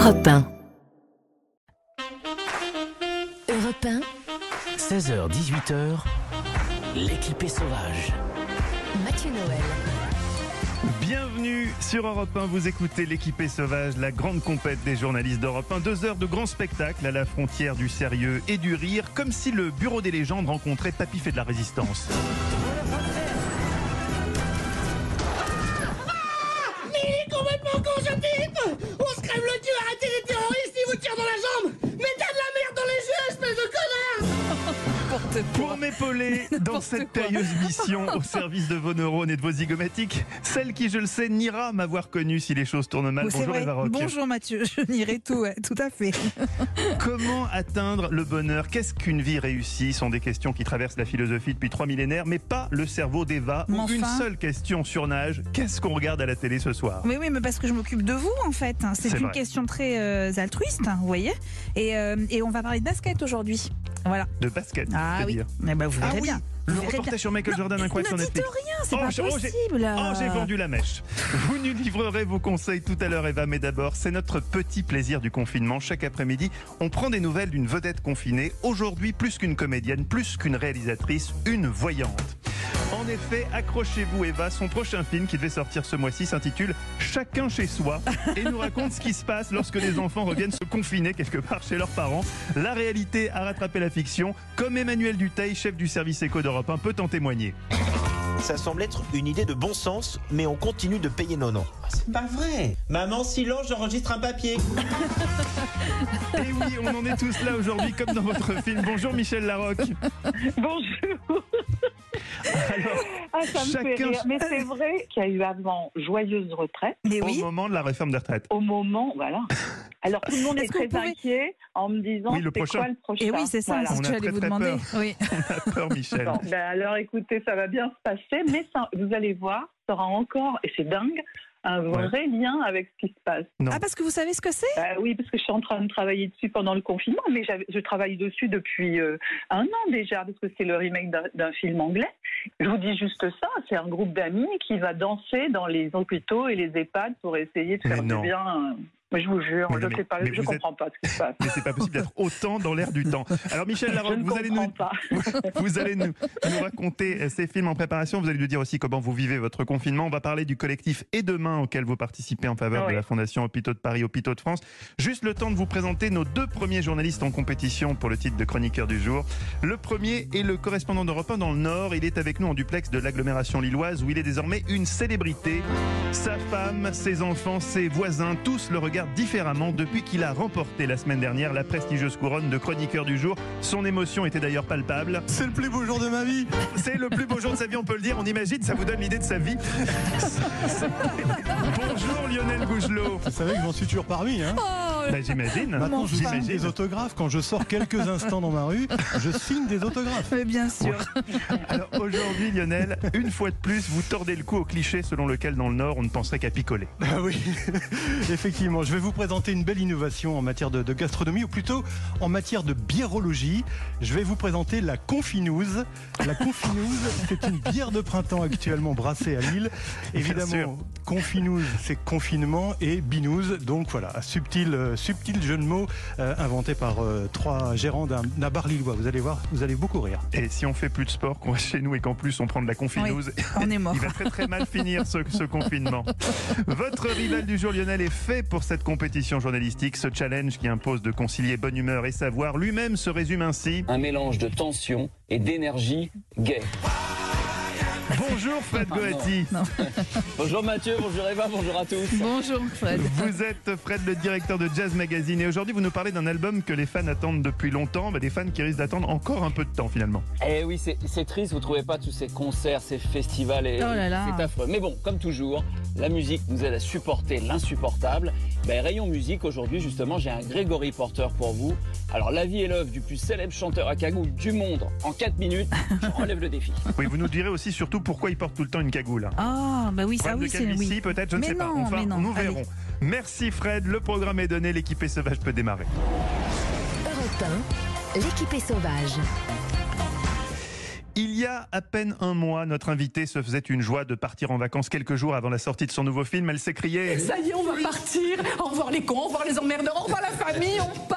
Europe 1. Europe 1. 16h-18h, l'équipée sauvage. Mathieu Noël. Bienvenue sur Europe 1, vous écoutez l'équipée sauvage, la grande compète des journalistes d'Europe 1. 2 heures de grand spectacle à la frontière du sérieux et du rire, comme si le bureau des légendes rencontrait Papy fait de la résistance. Mais il est complètement con ce type! On se crève le cul, arrêtez les terroristes, ils vous tirent dans la jambe! Mais t'as de la merde dans les yeux, espèce de connard! Pour m'épauler dans cette périlleuse mission au service de vos neurones et de vos zygomatiques, celle qui, je le sais, n'ira m'avoir connu si les choses tournent mal. Bonjour Eva Rock. Bonjour Mathieu, je nierai tout à fait. Comment atteindre le bonheur? Qu'est-ce qu'une vie réussie? Ce sont des questions qui traversent la philosophie depuis 3 millénaires, mais pas le cerveau d'Eva. Ou une seule question surnage: qu'est-ce qu'on regarde à la télé ce soir? Mais oui, mais parce que je m'occupe de vous en fait. C'est une question très altruiste, vous voyez. Et on va parler de basket aujourd'hui. Voilà. De basket. Ah oui. Mais bah, vous verrez bien. Le reportage sur Michael Jordan incroyable sur Netflix. Ne dites rien, c'est pas possible. J'ai vendu la mèche. Vous nous livrerez vos conseils tout à l'heure, Eva, mais d'abord, c'est notre petit plaisir du confinement. Chaque après-midi, on prend des nouvelles d'une vedette confinée. Aujourd'hui, plus qu'une comédienne, plus qu'une réalisatrice, une voyante. En effet, accrochez-vous, Eva, son prochain film qui devait sortir ce mois-ci s'intitule Chacun chez soi et nous raconte ce qui se passe lorsque les enfants reviennent se confiner quelque part chez leurs parents. La réalité a rattrapé la fiction, comme Emmanuel Dutheil, chef du service éco d'Europe 1, peut en témoigner. Ça semble être une idée de bon sens, mais on continue de payer nos noms. C'est pas vrai. Maman, silence, j'enregistre un papier. Et oui, on en est tous là aujourd'hui, comme dans votre film. Bonjour Michel Larocque. Bonjour. Alors, ça me fait rire. Mais c'est vrai qu'il y a eu avant joyeuse retraite. Mais oui. Au moment de la réforme des retraites. Au moment, voilà. Alors tout le monde est très inquiet en me disant oui, c'est quoi le prochain. Et oui, c'est ça, voilà. c'est ce que j'allais vous demander. Peur. Oui. On a peur, Michel. Bon, alors écoutez, ça va bien se passer, mais ça, vous allez voir, ça aura encore, et c'est dingue, un vrai lien avec ce qui se passe. Non. Ah, parce que vous savez ce que c'est? Oui, parce que je suis en train de travailler dessus pendant le confinement, mais je travaille dessus depuis 1 an déjà, parce que c'est le remake d'un film anglais. Je vous dis juste ça, c'est un groupe d'amis qui va danser dans les hôpitaux et les EHPAD pour essayer de faire du bien. Mais je vous jure, je ne comprends pas ce qui se passe. Mais c'est pas possible d'être autant dans l'air du temps. Alors Michel Larocque, vous allez nous raconter ces films en préparation. Vous allez nous dire aussi comment vous vivez votre confinement. On va parler du collectif Et Demain auquel vous participez en faveur de la Fondation Hôpitaux de Paris, Hôpitaux de France. Juste le temps de vous présenter nos 2 premiers journalistes en compétition pour le titre de chroniqueur du jour. Le premier est le correspondant d'Europe 1 dans le Nord. Il est avec nous en duplex de l'agglomération lilloise où il est désormais une célébrité. Sa femme, ses enfants, ses voisins, tous le regardent différemment depuis qu'il a remporté la semaine dernière la prestigieuse couronne de chroniqueur du jour. Son émotion était d'ailleurs palpable. C'est le plus beau jour de ma vie. C'est le plus beau jour de sa vie, on peut le dire. On imagine, ça vous donne l'idée de sa vie. Bonjour Lionel Gougelot. Vous savez que j'en suis toujours parmi, hein. J'imagine. Maintenant, je signe des autographes. Quand je sors quelques instants dans ma rue, je signe des autographes. Mais bien sûr. Alors aujourd'hui, Lionel, une fois de plus, vous tordez le cou au cliché selon lequel dans le Nord, on ne penserait qu'à picoler. Ah oui, effectivement. Je vais vous présenter une belle innovation en matière de gastronomie, ou plutôt en matière de biérologie. Je vais vous présenter la Confinouse. La Confinouse, c'est une bière de printemps actuellement brassée à Lille. Évidemment, Confinouse, c'est confinement, et binouze, donc voilà, un subtil jeu de mots inventé par 3 gérants d'un bar lillois. Vous allez voir, vous allez beaucoup rire. Et si on fait plus de sport, qu'on reste chez nous et qu'en plus on prend de la confinouse, on est mort. Il va très très mal finir ce confinement. Votre rival du jour, Lionel, est fait pour cette compétition journalistique. Ce challenge qui impose de concilier bonne humeur et savoir lui-même se résume ainsi: un mélange de tension et d'énergie gay. Bonjour Fred Goati. Bonjour Mathieu, bonjour Eva, bonjour à tous. Bonjour Fred. Vous êtes Fred, le directeur de Jazz Magazine, et aujourd'hui vous nous parlez d'un album que les fans attendent depuis longtemps, des fans qui risquent d'attendre encore un peu de temps finalement. Eh oui, c'est triste, vous trouvez pas tous ces concerts, ces festivals, c'est affreux. Mais bon, comme toujours, la musique nous aide à supporter l'insupportable. Rayon musique, aujourd'hui justement, j'ai un Grégory Porter pour vous. Alors la vie et l'œuvre du plus célèbre chanteur à cagoule du monde en 4 minutes, je relève le défi. Oui, vous nous direz aussi surtout pourquoi il porte tout le temps une cagoule. Ah, bah oui, ça oui, c'est oui. Peut-être, je ne sais pas. Enfin, nous verrons. Merci Fred, le programme est donné, l'équipée sauvage peut démarrer. Europe 1, l'équipée sauvage. Il y a à peine un mois, notre invitée se faisait une joie de partir en vacances quelques jours avant la sortie de son nouveau film. Elle s'écriait: ça y est, on va partir. Au revoir les cons, au revoir les emmerdeurs, au revoir la famille, on part.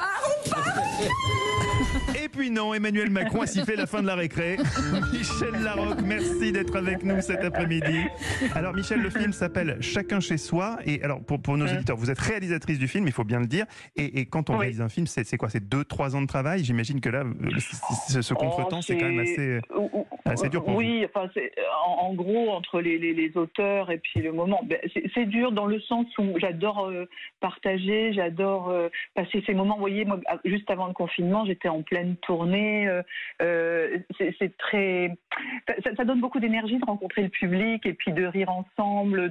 Et puis non, Emmanuel Macron a sifflé la fin de la récré. Michel Larocque, merci d'être avec nous cet après-midi. Alors Michel, le film s'appelle Chacun chez soi. Et alors pour nos auditeurs, vous êtes réalisatrice du film, il faut bien le dire. Et quand on réalise un film, c'est quoi? C'est 2-3 ans de travail? J'imagine que là, ce contretemps, c'est quand même assez dur pour vous. Oui, enfin, en gros, entre les auteurs et puis le moment, c'est dur dans le sens où j'adore partager, j'adore passer ces moments. Vous voyez, moi, juste avant le confinement, j'étais en pleine tournée. C'est très, ça donne beaucoup d'énergie de rencontrer le public et puis de rire ensemble,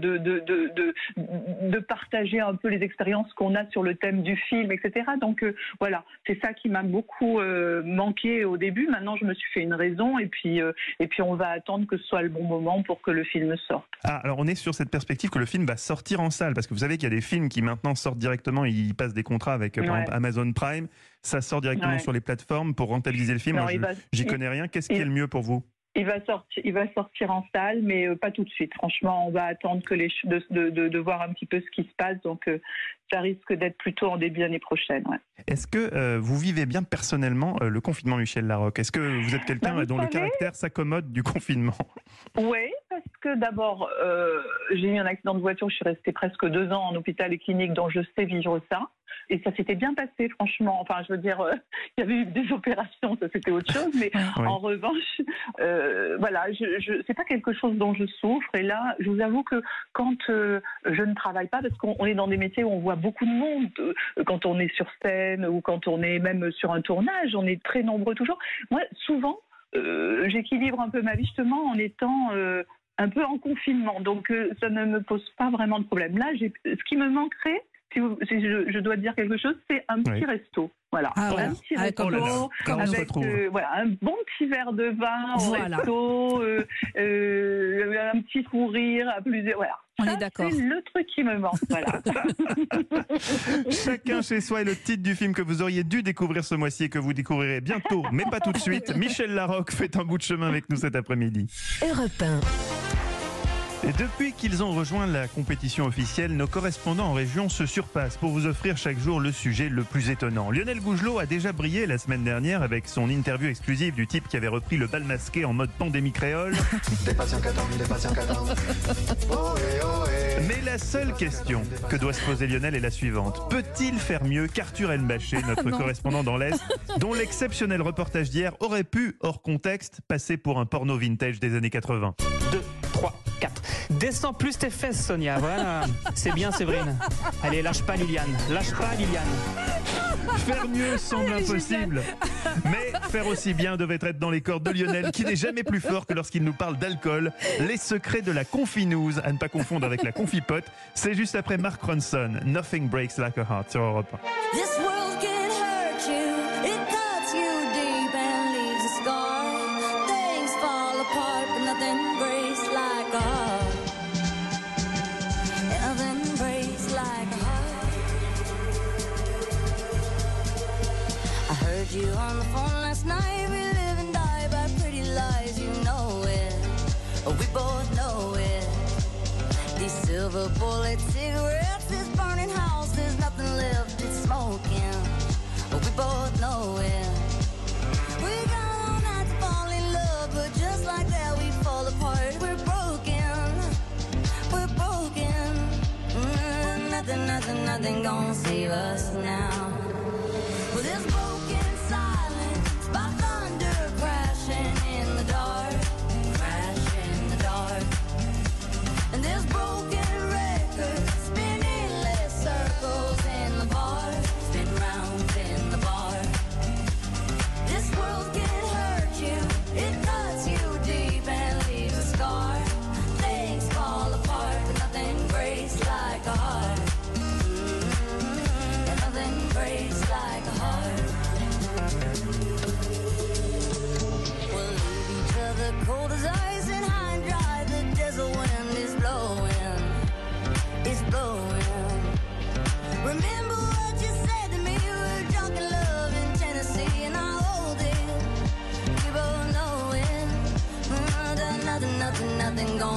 de partager un peu les expériences qu'on a sur le thème du film, etc. Donc voilà, c'est ça qui m'a beaucoup manqué au début. Maintenant, je me suis fait une raison et puis on va attendre que ce soit le bon moment pour que le film sorte. Ah, alors on est sur cette perspective que le film va sortir en salle, parce que vous savez qu'il y a des films qui maintenant sortent directement, ils passent des contrats avec par exemple Amazon Prime, ça sort directement sur les plateformes pour rentabiliser le film. J'y connais rien. Qu'est-ce qui est le mieux pour vous? Il va sortir en salle, mais pas tout de suite. Franchement, on va attendre de voir un petit peu ce qui se passe. Donc, ça risque d'être plutôt en début d'année prochaine. Ouais. Est-ce que vous vivez bien personnellement le confinement, Michel Larocque? Est-ce que vous êtes quelqu'un dont le caractère s'accommode du confinement? Oui, parce que d'abord, j'ai eu un accident de voiture. Je suis restée presque 2 ans en hôpital et clinique, donc je sais vivre ça. Et ça s'était bien passé, franchement. Enfin, je veux dire, il y avait eu des opérations, ça c'était autre chose. Mais en revanche, voilà, c'est pas quelque chose dont je souffre. Et là, je vous avoue que quand je ne travaille pas, parce qu'on est dans des métiers où on voit beaucoup de monde, quand on est sur scène ou quand on est même sur un tournage, on est très nombreux toujours. Moi, souvent, j'équilibre un peu ma vie justement en étant un peu en confinement. Donc, ça ne me pose pas vraiment de problème. Là, ce qui me manquerait, si je dois dire quelque chose, c'est un petit resto. Voilà, un petit resto avec un bon petit verre de vin au resto, un petit fou rire à plusieurs. Voilà. On est d'accord. C'est le truc qui me manque. Voilà. Chacun chez soi est le titre du film que vous auriez dû découvrir ce mois-ci et que vous découvrirez bientôt, mais pas tout de suite. Michel Larocque fait un bout de chemin avec nous cet après-midi. Europe 1. Et depuis qu'ils ont rejoint la compétition officielle, nos correspondants en région se surpassent pour vous offrir chaque jour le sujet le plus étonnant. Lionel Gougelot a déjà brillé la semaine dernière avec son interview exclusive du type qui avait repris le bal masqué en mode pandémie créole. Des patients qu'attendent, des patients qu'attendent. Mais la seule question que doit se poser Lionel est la suivante. Peut-il faire mieux qu'Arthur Elmbaché, notre correspondant dans l'Est, dont l'exceptionnel reportage d'hier aurait pu, hors contexte, passer pour un porno vintage des années 80? 2, 3, 4. Descends plus tes fesses, Sonia. Voilà. C'est bien, Séverine. Allez, lâche pas, Liliane. Lâche pas, Liliane. Faire mieux semble impossible. Mais faire aussi bien devait être dans les cordes de Lionel, qui n'est jamais plus fort que lorsqu'il nous parle d'alcool. Les secrets de la confinouse, à ne pas confondre avec la confipote. C'est juste après Mark Ronson. Nothing breaks like a heart sur Europe 1. This world can hurt you. It cuts you deep and leaves a scar. Things fall apart, but nothing breaks like a heart. Nothing breaks like a heart. I heard you on the phone last night. We live and die by pretty lies, you know it. We both know it. These silver bullet cigarettes, this burning house, there's nothing left, it's smoking. We both know it. We got all night to fall in love, but just like that we fall apart. We're broken, we're broken. Nothing gonna save us now. Well, this broken silence by thunder crashing in the dark, crash in the dark. And this broken record spinning less circles in the bar, spin rounds in the bar. This world can hurt you, it cuts you deep and leaves a scar. Things fall apart, but nothing breaks like a heart. And nothing breaks like a heart.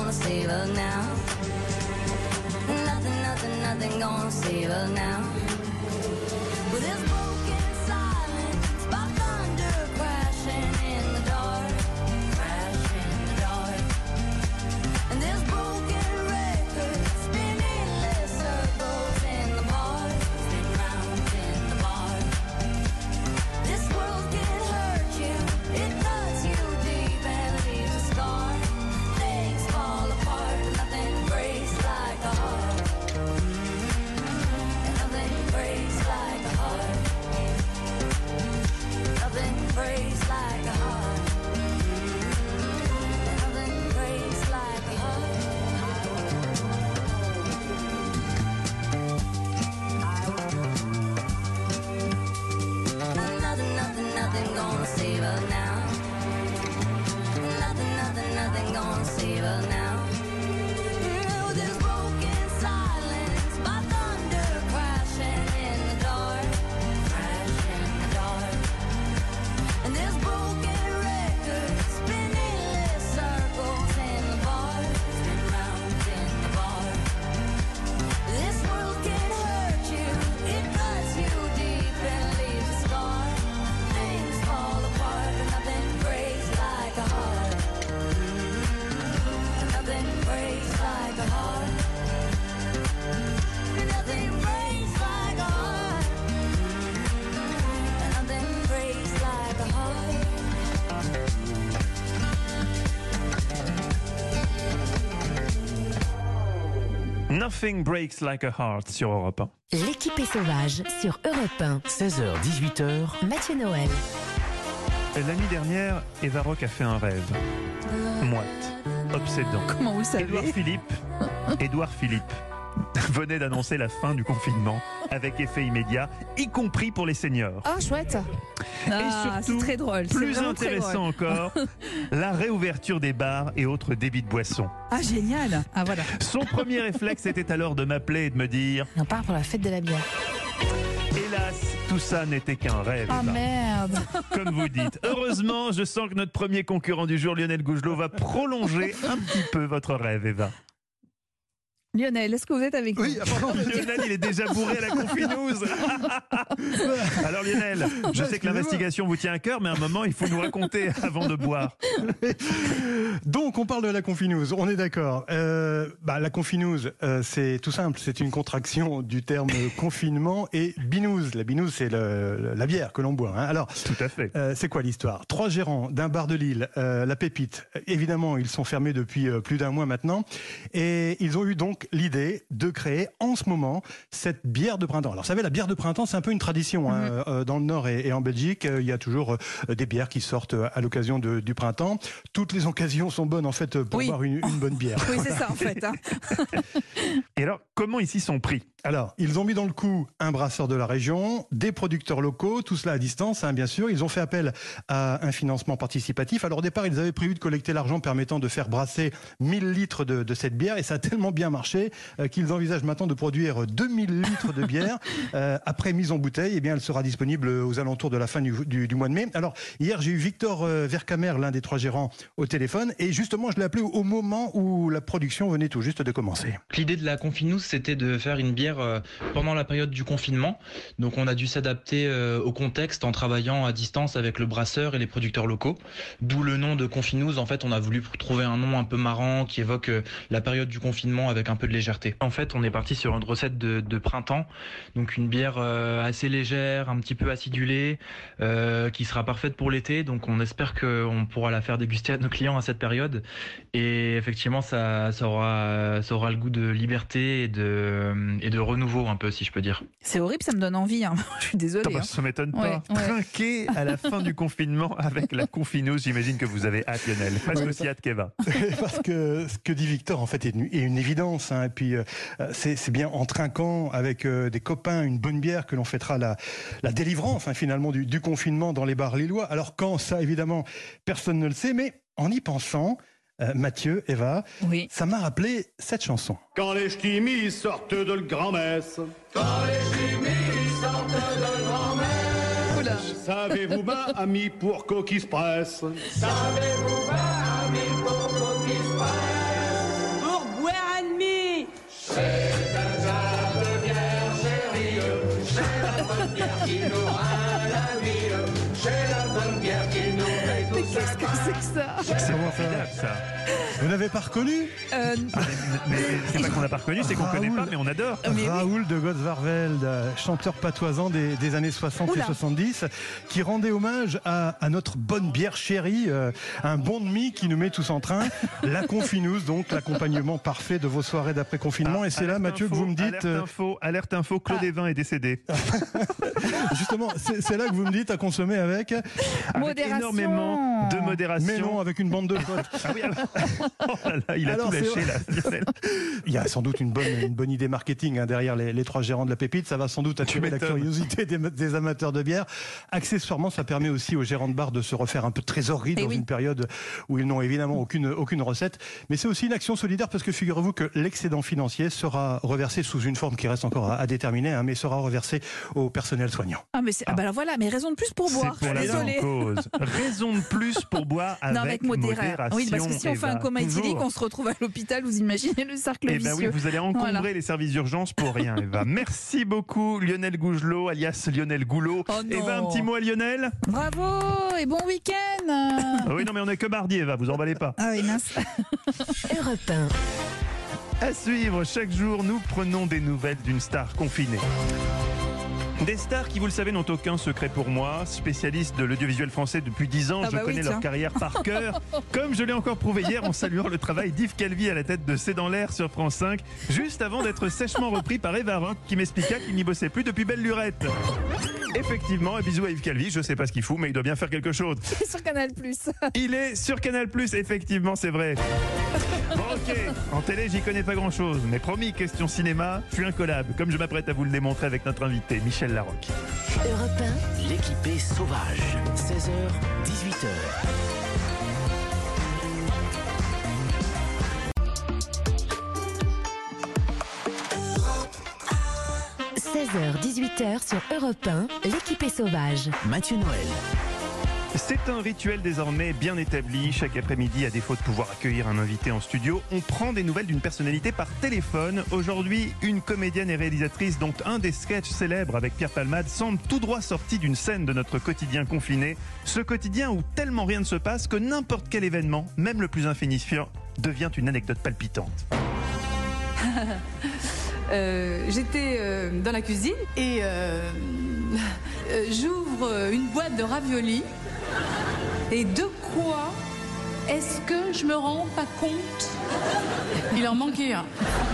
gonna save us now. Nothing, nothing, nothing gonna save us now. With this broken silence, by thunder crashing in the dark, crash in the dark. And this broken record spinning less circles in the bar, spin round in the bar. This world can hurt you, it cuts you deep and leaves a scar. Things fall apart, nothing breaks like a heart. And nothing breaks like a heart. Nothing breaks like a heart. And nothing breaks like a heart. Nothing, nothing, nothing gonna save us now. Nothing, nothing, nothing gonna save us now. With this broken silence, by thunder crashing in the dark, crash in the dark. And this broken record spinning less circles in the bar, spin round in the bar. This world can hurt you, it cuts you deep and leaves a scar. Things fall apart, but nothing breaks like a heart. Nothing breaks like a heart. Nothing breaks like a heart. Nothing breaks like a heart. Nothing breaks like a heart sur Europe 1. L'équipe est sauvage sur Europe 1. 16h, 18h, Mathieu Noël. La nuit dernière, Eva Rock a fait un rêve. Moite, obsédant. Comment vous le savez? Édouard Philippe venait d'annoncer la fin du confinement avec effet immédiat, y compris pour les seniors. Ah, chouette. Et Ah, surtout, c'est très drôle. C'est plus vraiment très intéressant drôle. encore, la réouverture des bars et autres débits de boissons. Ah, génial. Ah, voilà. Son premier réflexe était alors de m'appeler et de me dire On part pour la fête de la bière. hélas, tout ça n'était qu'un rêve. Ah, Eva. merde. Comme vous dites. Heureusement, je sens que notre premier concurrent du jour, Lionel Gougelot, va prolonger un petit peu votre rêve, Eva. Lionel, est-ce que vous êtes avec nous? Oui, pardon. Lionel, il est déjà bourré à la confinouse. Alors Lionel, je sais que l'investigation vous tient à cœur, mais à un moment, il faut nous raconter avant de boire. Donc, on parle de la confinouse, on est d'accord. La confinouse, c'est tout simple, c'est une contraction du terme confinement et binouse. La binouse, c'est la bière que l'on boit. Hein. Alors, tout à fait. C'est quoi l'histoire? 3 gérants d'un bar de Lille, la Pépite. Évidemment, ils sont fermés depuis plus d'un mois maintenant. Et ils ont eu donc l'idée de créer en ce moment cette bière de printemps. Alors, vous savez, la bière de printemps, c'est un peu une tradition. Hein. Dans le Nord et en Belgique, il y a toujours des bières qui sortent à l'occasion du printemps. Toutes les occasions sont bonnes, en fait, pour boire une bonne bière. Oui, c'est ça, en fait. Hein. Et alors, comment ici sont pris? Alors, ils ont mis dans le coup un brasseur de la région, des producteurs locaux, tout cela à distance, hein, bien sûr. Ils ont fait appel à un financement participatif. Alors, au départ, ils avaient prévu de collecter l'argent permettant de faire brasser 1000 litres de cette bière, et ça a tellement bien marché qu'ils envisagent maintenant de produire 2000 litres de bière. Après mise en bouteille, eh bien, elle sera disponible aux alentours de la fin du mois de mai. Alors, hier, j'ai eu Victor Vercamer, l'un des 3 gérants, au téléphone, et justement, je l'ai appelé au moment où la production venait tout juste de commencer. L'idée de la Confinouse, c'était de faire une bière pendant la période du confinement. Donc on a dû s'adapter au contexte en travaillant à distance avec le brasseur et les producteurs locaux. D'où le nom de Confinouse. En fait, on a voulu trouver un nom un peu marrant qui évoque la période du confinement avec un peu de légèreté. En fait, on est parti sur une recette de printemps. Donc une bière assez légère, un petit peu acidulée, qui sera parfaite pour l'été. Donc on espère qu'on pourra la faire déguster à nos clients à cette période. Et effectivement, ça aura le goût de liberté et de renouveau un peu, si je peux dire. C'est horrible, ça me donne envie. Hein. Je suis désolée. Bah, ça m'étonne pas. Trinquer à la fin du confinement avec la confinouse, j'imagine que vous avez hâte, Lionel. Presque aussi hâte qu'Eva. Parce que ce que dit Victor, en fait, est une évidence. Hein. Et puis, c'est bien en trinquant avec des copains une bonne bière que l'on fêtera la délivrance, hein, finalement, du confinement dans les bars lillois. Alors, quand ça, évidemment, personne ne le sait, mais en y pensant, Mathieu, Eva, ça m'a rappelé cette chanson. Quand les ch'timis sortent de grand-messe. Quand les ch'timis sortent de grand-messe. Savez-vous, ma ami, pour qu'au qui se presse. Savez-vous, ma ami, pour qu'au qui se presse. la bonne bière qui nous rend la vie. C'est la bonne bière qui nous fait tout ça. Qu'est-ce que c'est que ça? C'est formidable, ça. Vous n'avez pas reconnu? Mais c'est pas qu'on n'a pas reconnu, c'est qu'on connaît pas, mais on adore. Raoul de Gottsvarveld, chanteur patoisant des années 60 et 70, qui rendait hommage à notre bonne bière chérie, un bon demi qui nous met tous en train. La Confinouze, donc l'accompagnement parfait de vos soirées d'après-confinement. Et c'est là, Mathieu, que vous me dites... Alerte info, Claude Evin est décédé. Justement, c'est là que vous me dites à consommer avec énormément de modération. Mais non, avec une bande de potes. Ah oui, oh là là, il a tout lâché là. Il y a sans doute une bonne idée marketing derrière les trois gérants de la pépite. Ça va sans doute attirer la curiosité des amateurs de bière. Accessoirement, ça permet aussi aux gérants de bar de se refaire un peu de trésorerie dans une période où ils n'ont évidemment aucune recette. Mais c'est aussi une action solidaire parce que figurez-vous que l'excédent financier sera reversé sous une forme qui reste encore à déterminer, mais sera reversé au personnel soignant. Ah mais alors voilà, mais raison de plus pour boire. C'est pour la bonne cause. Raison de plus pour boire avec modération. Oui, parce que si on fait un coma éthylique, on se retrouve à l'hôpital. Vous imaginez le cercle vicieux. Oui, vous allez encombrer les services d'urgence pour rien, Eva. Merci beaucoup, Lionel Gougelot, alias Lionel Goulot. Eva, un petit mot à Lionel. Bravo et bon week-end. Oui, non, mais on n'est que mardi, Eva, vous emballez pas. Ah oui, mince. Europe 1. À suivre, chaque jour, nous prenons des nouvelles d'une star confinée. Des stars qui, vous le savez, n'ont aucun secret pour moi. Spécialiste de l'audiovisuel français depuis 10 ans, je connais leur carrière par cœur. Comme je l'ai encore prouvé hier en saluant le travail d'Yves Calvi à la tête de C'est dans l'air sur France 5, juste avant d'être sèchement repris par Eva Rock qui m'expliqua qu'il n'y bossait plus depuis Belle Lurette. Effectivement, un bisou à Yves Calvi, je sais pas ce qu'il fout, mais il doit bien faire quelque chose. Il est sur Canal+. Il est sur Canal+, effectivement, c'est vrai. Bon, ok, en télé, j'y connais pas grand-chose, mais promis, question cinéma, je suis incollable, comme je m'apprête à vous le démontrer avec notre invité, Michel Larocque. Europe 1. L'équipée sauvage. 16h, 18h. 16h-18h sur Europe 1, l'équipée sauvage. Mathieu Noël. C'est un rituel désormais bien établi. Chaque après-midi, à défaut de pouvoir accueillir un invité en studio, on prend des nouvelles d'une personnalité par téléphone. Aujourd'hui, une comédienne et réalisatrice dont un des sketchs célèbres avec Pierre Palmade semble tout droit sorti d'une scène de notre quotidien confiné. Ce quotidien où tellement rien ne se passe que n'importe quel événement, même le plus insignifiant, devient une anecdote palpitante. J'étais dans la cuisine et j'ouvre une boîte de raviolis. Et de quoi est-ce que je me rends pas compte? Il en manquait un.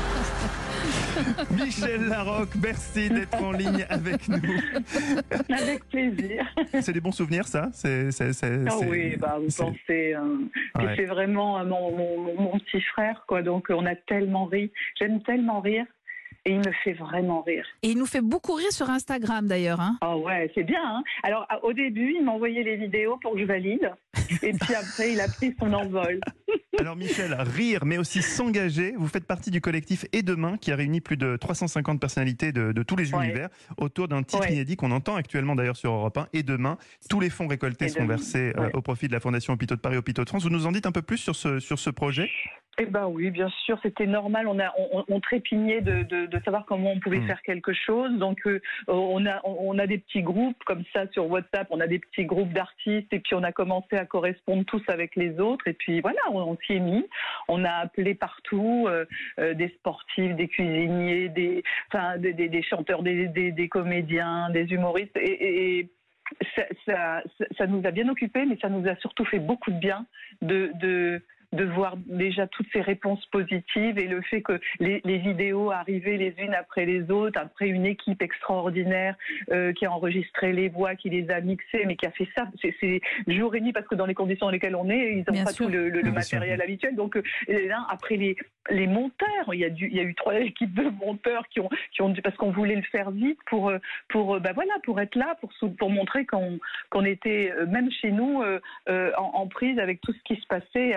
Michel Larocque, merci d'être en ligne avec nous. Avec plaisir. C'est des bons souvenirs, ça? Oui, vous pensez que c'est vraiment mon petit frère, quoi. Donc on a tellement ri. J'aime tellement rire. Et il me fait vraiment rire. Et il nous fait beaucoup rire sur Instagram d'ailleurs. Ah ouais, c'est bien. Hein. Alors au début, il m'envoyait les vidéos pour que je valide. Et puis après, il a pris son envol. Alors Michel, rire mais aussi s'engager. Vous faites partie du collectif Et Demain qui a réuni plus de 350 personnalités de tous les univers autour d'un titre inédit qu'on entend actuellement d'ailleurs sur Europe 1. Et Demain, tous les fonds récoltés sont versés au profit de la Fondation Hôpitaux de Paris, Hôpitaux de France. Vous nous en dites un peu plus sur ce projet? Eh ben oui, bien sûr, c'était normal. On trépignait de savoir comment on pouvait faire quelque chose. Donc on a des petits groupes comme ça sur WhatsApp. On a des petits groupes d'artistes et puis on a commencé à correspondre tous avec les autres. Et puis voilà, on s'y est mis. On a appelé partout des sportifs, des cuisiniers, des chanteurs, des comédiens, des humoristes et ça nous a bien occupés, mais ça nous a surtout fait beaucoup de bien de voir déjà toutes ces réponses positives et le fait que les vidéos arrivaient les unes après les autres, après une équipe extraordinaire qui a enregistré les voix, qui les a mixées, mais qui a fait ça, c'est jour et nuit, parce que dans les conditions dans lesquelles on est, ils n'ont pas tout le matériel habituel. Donc là, après les monteurs, il y a eu 3 équipes de monteurs qui ont dû, parce qu'on voulait le faire vite pour être là, pour montrer qu'on était, même chez nous, en prise avec tout ce qui se passait, avec ces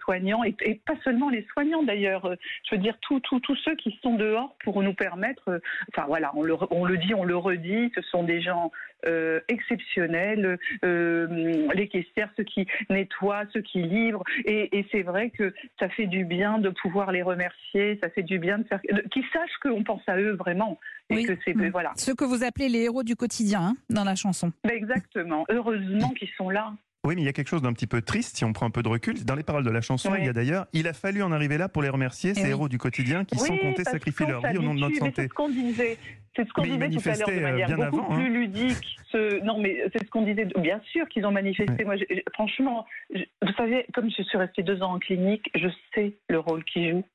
soignants, et pas seulement les soignants d'ailleurs, je veux dire tous ceux qui sont dehors pour nous permettre, enfin voilà, on le dit, on le redit, ce sont des gens exceptionnels, les caissières, ceux qui nettoient, ceux qui livrent, et c'est vrai que ça fait du bien de pouvoir les remercier, ça fait du bien de faire, qu'ils sachent qu'on pense à eux vraiment, et que c'est voilà. Ceux que vous appelez les héros du quotidien, hein, dans la chanson. Exactement, heureusement qu'ils sont là. Oui, mais il y a quelque chose d'un petit peu triste si on prend un peu de recul. Dans les paroles de la chanson, il y a d'ailleurs « Il a fallu en arriver là pour les remercier, ces héros du quotidien qui, sans compter, sacrifient leur vie au nom de notre santé. » C'est ce qu'on disait. C'est ce qu'on disait tout à l'heure de manière beaucoup plus ludique. Non, mais c'est ce qu'on disait. Bien sûr qu'ils ont manifesté. Moi, franchement, vous savez, comme je suis restée 2 ans en clinique, je sais le rôle qu'ils jouent.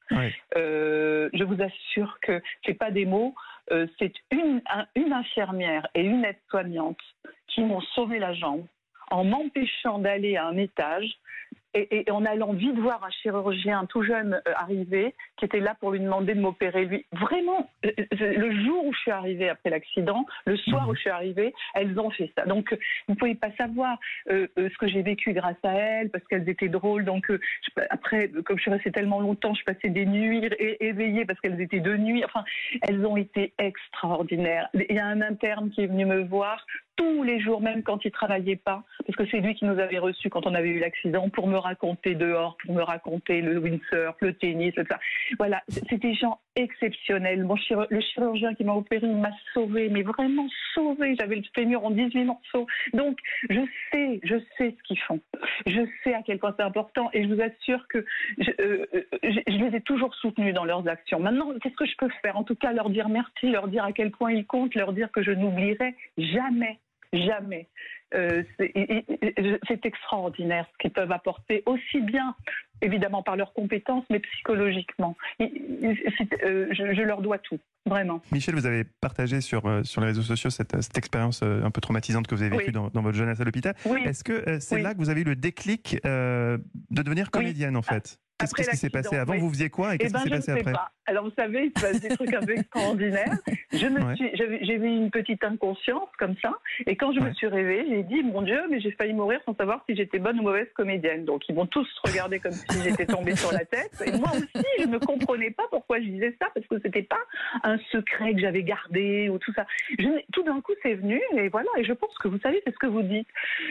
Je vous assure que c'est pas des mots. C'est une infirmière et une aide-soignante qui m'ont sauvé la jambe en m'empêchant d'aller à un étage et en allant vite voir un chirurgien tout jeune arrivé qui était là pour lui demander de m'opérer lui. Vraiment, le jour où je suis arrivée après l'accident, le soir où je suis arrivée, elles ont fait ça. Donc, vous ne pouvez pas savoir ce que j'ai vécu grâce à elles, parce qu'elles étaient drôles. Donc, après, comme je suis restée tellement longtemps, je passais des nuits éveillées parce qu'elles étaient de nuit. Enfin, elles ont été extraordinaires. Il y a un interne qui est venu me voir tous les jours, même quand il ne travaillait pas, parce que c'est lui qui nous avait reçus quand on avait eu l'accident, pour me raconter dehors, pour me raconter le windsurf, le tennis, tout ça. Voilà, c'est des gens exceptionnels. Le chirurgien qui m'a opéré, il m'a sauvée, mais vraiment sauvée. J'avais le fémur en 18 morceaux. Donc, je sais ce qu'ils font. Je sais à quel point c'est important, et je vous assure que je les ai toujours soutenus dans leurs actions. Maintenant, qu'est-ce que je peux faire? En tout cas, leur dire merci, leur dire à quel point ils comptent, leur dire que je n'oublierai jamais. Jamais. C'est extraordinaire ce qu'ils peuvent apporter, aussi bien évidemment par leurs compétences, mais psychologiquement. Je leur dois tout, vraiment. Michel, vous avez partagé sur les réseaux sociaux cette expérience un peu traumatisante que vous avez vécue dans votre jeunesse à l'hôpital. Est-ce que c'est là que vous avez eu le déclic de devenir comédienne en fait? Qu'est-ce qui s'est passé avant? Vous faisiez quoi et qu'est-ce qui s'est passé après? Alors vous savez, il se passe des trucs un peu extraordinaires. J'ai eu une petite inconscience comme ça, et quand je me suis réveillée, j'ai dit mon Dieu, mais j'ai failli mourir sans savoir si j'étais bonne ou mauvaise comédienne. Donc ils m'ont tous regardé comme si j'étais tombée sur la tête. Et moi aussi, je ne comprenais pas pourquoi je disais ça, parce que c'était pas un secret que j'avais gardé ou tout ça. Tout d'un coup, c'est venu, et voilà. Et je pense que vous savez, c'est ce que vous dites.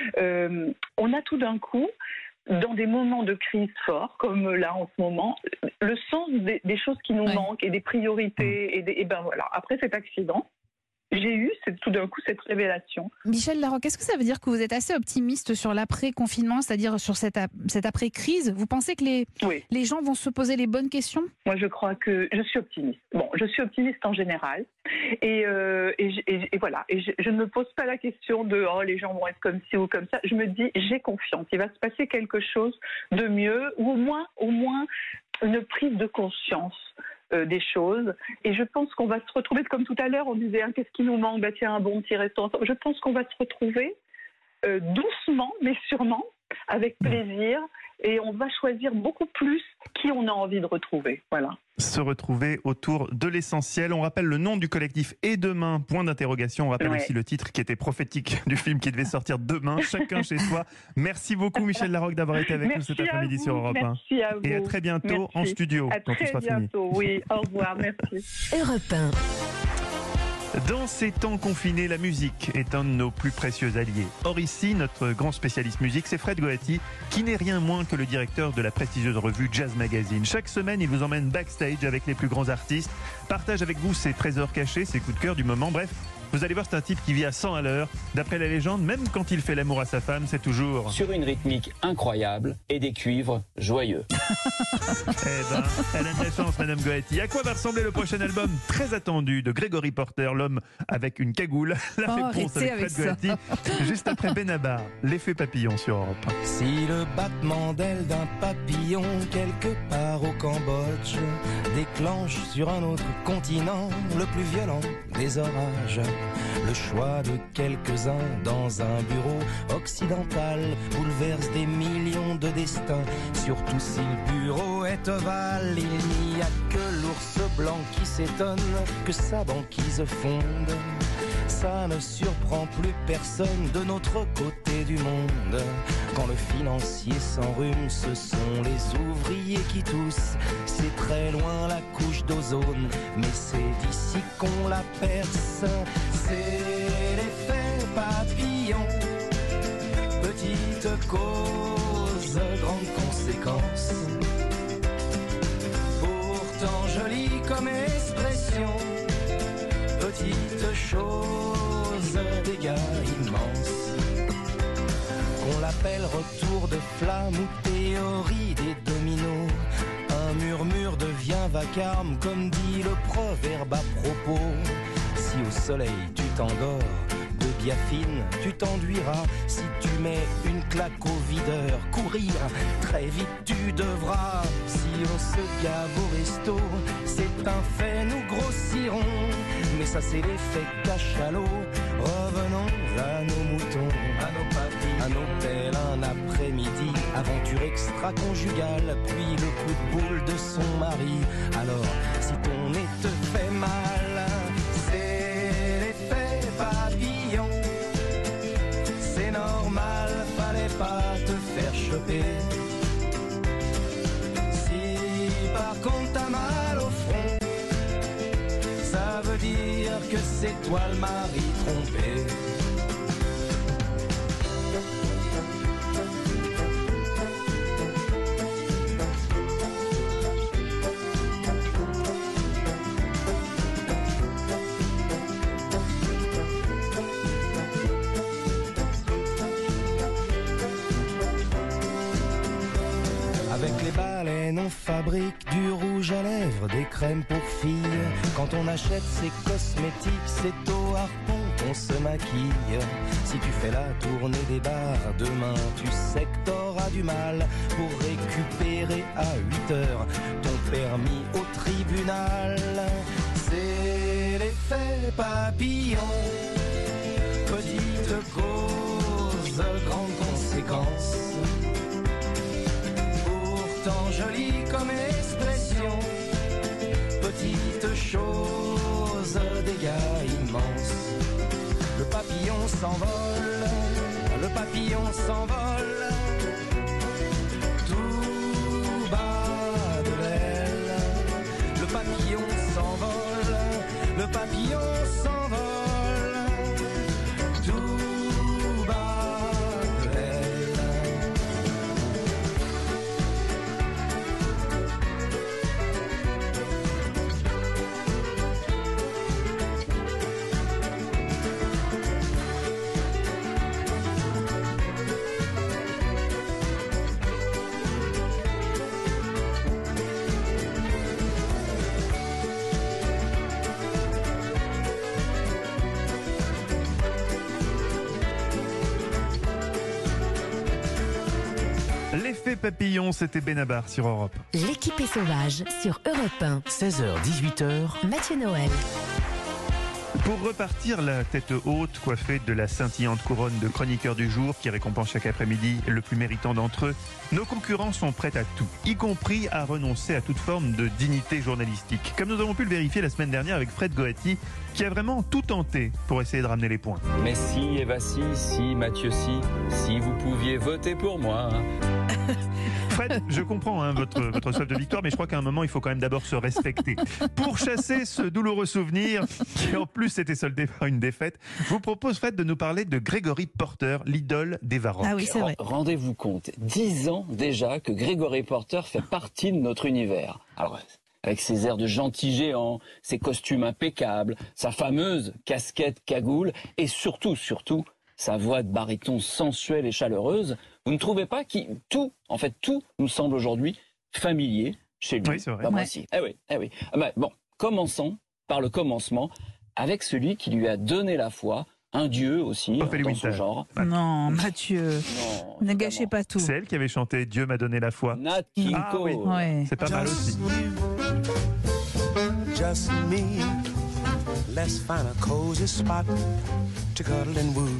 On a tout d'un coup, dans des moments de crise forts, comme là en ce moment, le sens des choses qui nous manquent et des priorités. Et ben voilà, après cet accident, j'ai eu tout d'un coup cette révélation. Michel Larocque, est-ce que ça veut dire que vous êtes assez optimiste sur l'après-confinement, c'est-à-dire sur cette après-crise? Vous pensez que les gens vont se poser les bonnes questions? Moi, je crois que je suis optimiste. Bon, je suis optimiste en général. Et voilà. Et je ne me pose pas la question de « oh, les gens vont être comme ci ou comme ça ». Je me dis « j'ai confiance, il va se passer quelque chose de mieux » ou au moins une prise de conscience des choses, et je pense qu'on va se retrouver, comme tout à l'heure on disait qu'est-ce qui nous manque, tiens, un bon petit restaurant, je pense qu'on va se retrouver doucement mais sûrement, avec plaisir, et on va choisir beaucoup plus qui on a envie de retrouver. Voilà. Se retrouver autour de l'essentiel. On rappelle le nom du collectif Et Demain, point d'interrogation. On rappelle aussi le titre qui était prophétique du film qui devait sortir demain, Chacun chez soi. Merci beaucoup Michel Larocque d'avoir été avec nous cet après-midi sur Europe 1. Merci à vous. Et à très bientôt en studio. À très bientôt, oui. Au revoir, merci. Europe 1. Dans ces temps confinés, la musique est un de nos plus précieux alliés. Or ici, notre grand spécialiste musique, c'est Fred Goati, qui n'est rien moins que le directeur de la prestigieuse revue Jazz Magazine. Chaque semaine, il vous emmène backstage avec les plus grands artistes, partage avec vous ses trésors cachés, ses coups de cœur du moment, bref. Vous allez voir, c'est un type qui vit à 100 à l'heure. D'après la légende, même quand il fait l'amour à sa femme, c'est toujours... sur une rythmique incroyable et des cuivres joyeux. Eh ben, elle a de la chance, Madame Goati. À quoi va ressembler le prochain album très attendu de Gregory Porter, l'homme avec une cagoule? La réponse avec Fred Goati, juste après Benabar, l'effet papillon sur Europe 1. Si le battement d'aile d'un papillon quelque part au Cambodge déclenche sur un autre continent le plus violent des orages, le choix de quelques-uns dans un bureau occidental bouleverse des millions de destins. Surtout si le bureau est ovale, il n'y a que l'ours blanc qui s'étonne que sa banquise fonde. Ça ne surprend plus personne de notre côté du monde. Quand le financier s'enrhume, ce sont les ouvriers qui toussent. C'est très loin la couche d'ozone, mais c'est d'ici qu'on la perce. C'est l'effet papillon, petite cause, grande conséquence. Pourtant jolie comme expression, petite chose, dégâts immenses. Qu'on l'appelle retour de flamme ou théorie des dominos, un murmure devient vacarme, comme dit le proverbe à propos. Si au soleil tu t'endors, de biafine tu t'enduiras. Si tu mets une claque au videur, courir très vite tu devras. Si on se gave au resto, c'est un fait, nous grossirons. Mais ça c'est l'effet cachalot. Revenons à nos moutons, à nos papilles, un hôtel, un après-midi, aventure extra-conjugale, puis le coup de boule de son mari. Alors, si ton nez te fait mal, c'est l'effet papillon. C'est normal, fallait pas te faire choper. Si par contre t'as mal au front, ça veut dire que c'est toi le mari trompé. Avec les baleines on fabrique du rouge à lèvres, des crèmes pour filles. Quand on achète ses cosmétiques, c'est au harpon qu'on se maquille. Si tu fais la tournée des bars, demain tu sais que t'auras du mal pour récupérer à 8 heures ton permis au tribunal. C'est l'effet papillon, petite cause, grande conséquence. Pourtant jolie comme expression, petite chose, dégâts immenses. Le papillon s'envole, le papillon s'envole, tout bas de l'aile. Le papillon s'envole, le papillon s'envole, tout bas de l'aile. L'effet papillon, c'était Benabar sur Europe. L'équipe est sauvage sur Europe 1. 16h, 18h. Mathieu Noël. Pour repartir la tête haute, coiffée de la scintillante couronne de chroniqueur du jour qui récompense chaque après-midi le plus méritant d'entre eux, nos concurrents sont prêts à tout, y compris à renoncer à toute forme de dignité journalistique. Comme nous avons pu le vérifier la semaine dernière avec Fred Goati, qui a vraiment tout tenté pour essayer de ramener les points. Mais si, Eva si, Mathieu si vous pouviez voter pour moi. Fred, je comprends votre soif de victoire, mais je crois qu'à un moment, il faut quand même d'abord se respecter. Pour chasser ce douloureux souvenir, qui en plus était soldé par une défaite, je vous propose, Fred, de nous parler de Gregory Porter, l'idole d'Eva Rock. Ah oui, c'est vrai. Rendez-vous compte, 10 ans déjà que Gregory Porter fait partie de notre univers. Alors, avec ses airs de gentil géant, ses costumes impeccables, sa fameuse casquette cagoule et surtout, sa voix de baryton sensuelle et chaleureuse, vous ne trouvez pas que tout nous semble aujourd'hui familier chez lui? Oui, c'est vrai. Bah, moi aussi. Eh oui. Bon, commençons par le commencement avec celui qui lui a donné la foi, un dieu aussi dans son genre. Non, Mathieu, ne gâchez pas tout. C'est elle qui avait chanté « Dieu m'a donné la foi ». Nat King Cole. Oui. Ouais. C'est pas mal aussi. Just me, let's find a cozy spot to cuddle and woo.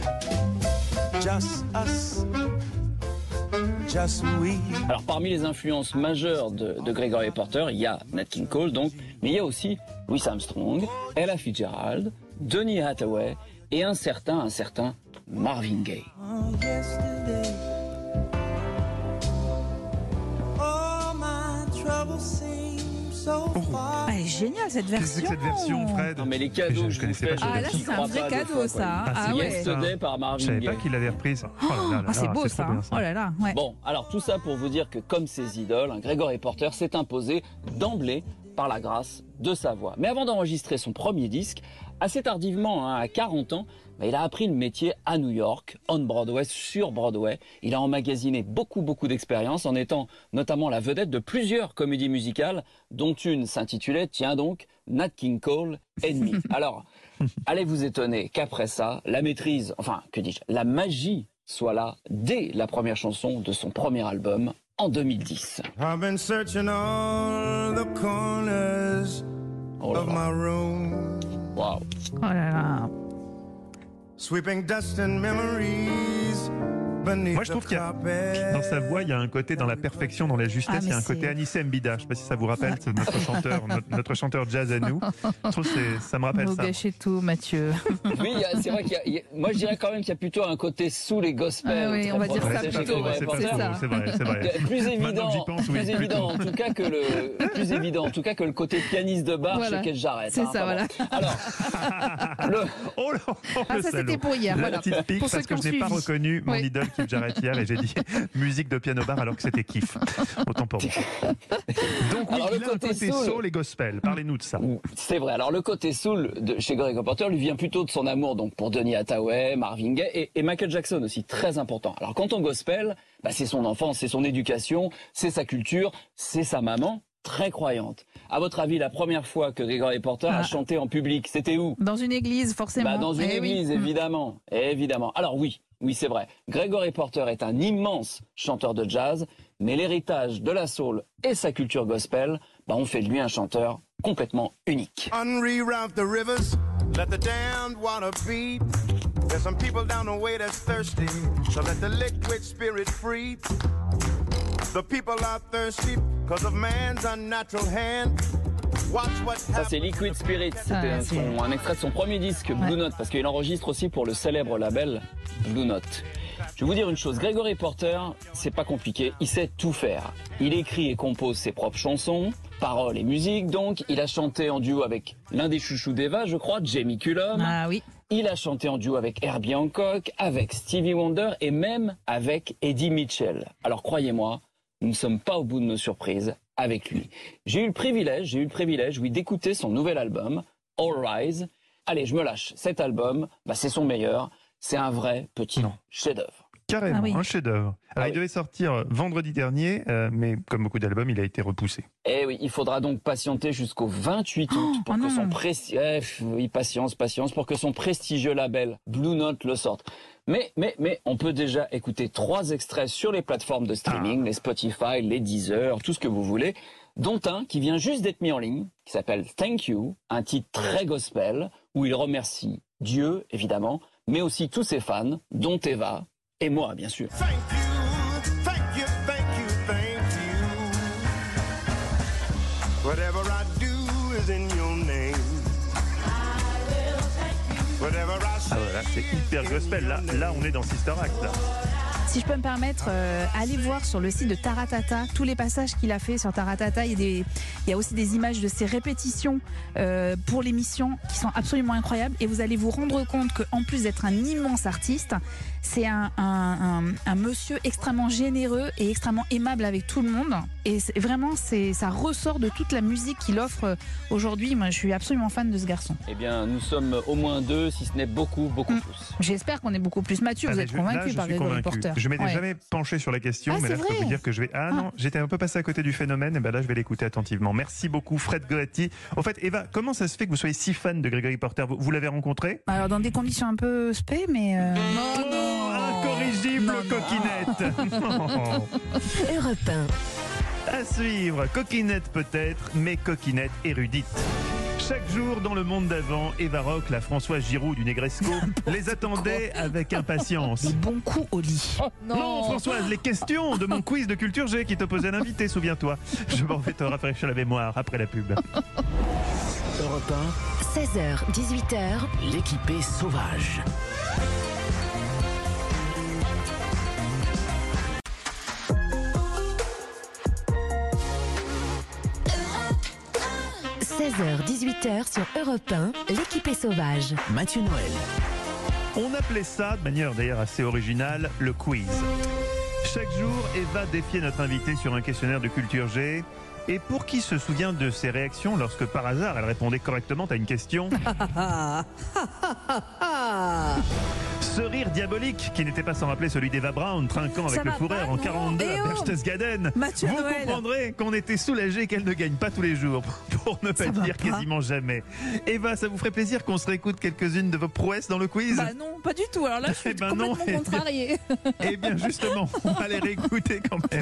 Just us, just we. Alors parmi les influences majeures de Gregory Porter, il y a Nat King Cole donc, mais il y a aussi Louis Armstrong, Ella Fitzgerald, Donny Hathaway et un certain Marvin Gaye. Elle est géniale cette version. Qu'est-ce que cette version, Fred? Non mais les cadeaux, je connaissais pas. Ah là c'est un vrai cadeau ça. Ah ouais. Yesterday par Marvin Gaye. Je savais pas qu'il l'avait reprise. Oh là là, ah, c'est beau ça. Bien, Oh là là. Ouais. Bon, alors tout ça pour vous dire que comme ses idoles, Gregory Porter s'est imposé d'emblée par la grâce de sa voix. Mais avant d'enregistrer son premier disque, assez tardivement, à 40 ans, il a appris le métier à New York, on Broadway, sur Broadway. Il a emmagasiné beaucoup d'expériences en étant notamment la vedette de plusieurs comédies musicales, dont une s'intitulait, tiens donc, Nat King Cole and Me. Alors, allez vous étonner qu'après ça, la maîtrise, enfin, que dis-je, la magie soit là dès la première chanson de son premier album en 2010. I've been searching all the corners of my room. Wow. Oh là là. Sweeping dust and memories. Moi, je trouve qu'il y a, dans sa voix, il y a un côté, dans la perfection, dans la justesse, il y a un côté Anissé Mbida. Je ne sais pas si ça vous rappelle, c'est notre chanteur jazz à nous. Je trouve que ça me rappelle ça. Vous gâchez tout, Mathieu. Oui, c'est vrai moi, je dirais quand même qu'il y a plutôt un côté soul et gospel. Ah oui, on va dire ça plutôt. C'est vrai. Plus évident, en tout cas que le côté pianiste de bar chez Keith Jarrett. C'est ça, voilà. Alors, ça c'était pour hier. La petite pique, parce que je n'ai pas reconnu mon idole Keith Jarrett hier et j'ai dit musique de piano bar alors que c'était Kiff. Autant pour moi. Donc oui, alors, il a un côté soul et gospel. Parlez-nous de ça. C'est vrai. Alors le côté soul chez Gregory Porter lui vient plutôt de son amour donc pour Donny Hathaway, Marvin Gaye et Michael Jackson aussi, très important. Alors quand on gospel, c'est son enfance, c'est son éducation, c'est sa culture, c'est sa maman. Très croyante. À votre avis, la première fois que Gregory Porter a chanté en public, c'était où? Dans une église, forcément. Dans une église, évidemment. Évidemment. Alors oui, c'est vrai. Gregory Porter est un immense chanteur de jazz, mais l'héritage de la soul et sa culture gospel, ont fait de lui un chanteur complètement unique. Unreroute the rivers, let the damned water beat. There's some people down the way that's thirsty, so let the liquid spirit free. The people are thirsty because of man's unnatural hand. Ça c'est Liquid Spirit, c'était un extrait de son premier disque Blue Note, parce qu'il enregistre aussi pour le célèbre label Blue Note. Je vais vous dire une chose, Gregory Porter, c'est pas compliqué, il sait tout faire. Il écrit et compose ses propres chansons, paroles et musique donc. Il a chanté en duo avec l'un des chouchous d'Eva, je crois, Jamie Cullum. Ah oui. Il a chanté en duo avec Herbie Hancock, avec Stevie Wonder et même avec Eddie Mitchell. Alors croyez-moi, nous ne sommes pas au bout de nos surprises avec lui. J'ai eu le privilège, oui, d'écouter son nouvel album, All Rise. Allez, je me lâche. Cet album, c'est son meilleur. C'est un vrai petit chef-d'œuvre. Carrément, un chef-d'œuvre. Alors, il devait sortir vendredi dernier, mais comme beaucoup d'albums, il a été repoussé. Eh oui, il faudra donc patienter jusqu'au 28 août pour que son pour que son prestigieux label Blue Note le sorte. Mais on peut déjà écouter 3 extraits sur les plateformes de streaming, les Spotify, les Deezer, tout ce que vous voulez, dont un qui vient juste d'être mis en ligne, qui s'appelle Thank You, un titre très gospel, où il remercie Dieu, évidemment, mais aussi tous ses fans, dont Eva, et moi, bien sûr. Thank you. Whatever I do is in your name. Ah voilà, c'est hyper gospel. Là, on est dans Sister Act. Là. Si je peux me permettre, allez voir sur le site de Taratata tous les passages qu'il a fait sur Taratata. Il y a aussi des images de ses répétitions pour l'émission qui sont absolument incroyables. Et vous allez vous rendre compte qu'en plus d'être un immense artiste, c'est un monsieur extrêmement généreux et extrêmement aimable avec tout le monde. Et vraiment, ça ressort de toute la musique qu'il offre aujourd'hui. Moi, je suis absolument fan de ce garçon. Eh bien, nous sommes au moins 2, si ce n'est beaucoup plus. J'espère qu'on est beaucoup plus. Mathieu, vous êtes convaincu par Gregory Porter? Je m'étais jamais penché sur la question, mais là, je peux vous dire que je vais... non, j'étais un peu passé à côté du phénomène, et là, je vais l'écouter attentivement. Merci beaucoup, Fred Goretti. En fait, Eva, comment ça se fait que vous soyez si fan de Gregory Porter? Vous l'avez rencontré? Alors, dans des conditions un peu spé, mais... Incorrigible coquinette. Europe 1. À suivre, coquinette peut-être, mais coquinette érudite. Chaque jour dans le monde d'avant, Eva Rock, la Françoise Giroud du Negresco, les attendait avec impatience. Des bons coups au lit. Non, Françoise, les questions de mon quiz de culture G qui t'opposait l'invité, souviens-toi. Je m'en vais te rafraîchir la mémoire après la pub. Europe 1. 16h, 18h, l'équipé sauvage. – 16h, 18h sur Europe 1, l'équipé sauvage. Mathieu Noël. On appelait ça, de manière d'ailleurs assez originale, le quiz. Chaque jour, Eva défiait notre invité sur un questionnaire de culture G. Et pour qui se souvient de ses réactions lorsque par hasard elle répondait correctement à une question? Ce rire diabolique qui n'était pas sans rappeler celui d'Eva Braun trinquant avec le fourreur en 42 à Berchtesgaden. Vous comprendrez qu'on était soulagé qu'elle ne gagne pas tous les jours, pour ne pas dire quasiment jamais. Eva, ça vous ferait plaisir qu'on se réécoute quelques-unes de vos prouesses dans le quiz? Bah non, pas du tout. Alors là, je suis complètement contrariée. Eh bien justement, on va les réécouter quand même.